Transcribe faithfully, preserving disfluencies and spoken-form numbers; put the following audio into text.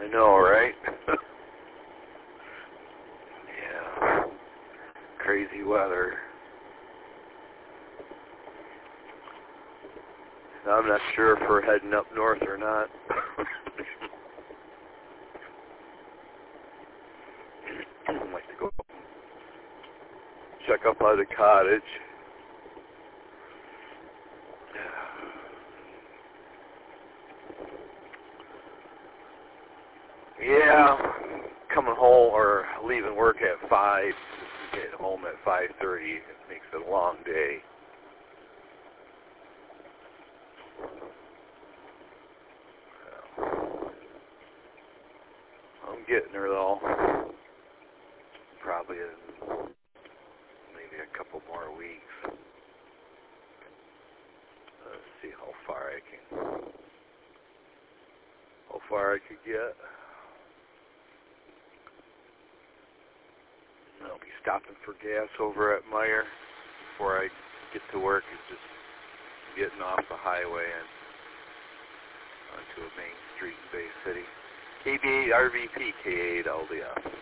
know, right? Yeah. Crazy weather. I'm not sure if we're heading up north or not. I'd like to go check up by the cottage. Yeah, coming home or leaving work at five, getting home at five thirty. It makes it a long day. I'm getting there though. Probably in maybe a couple more weeks. Let's see how far I can, how far I could get. I'll be stopping for gas over at Meyer before I get to work. It's just getting off the highway and onto a main street in Bay City. K B eight R V P, K eight L D S.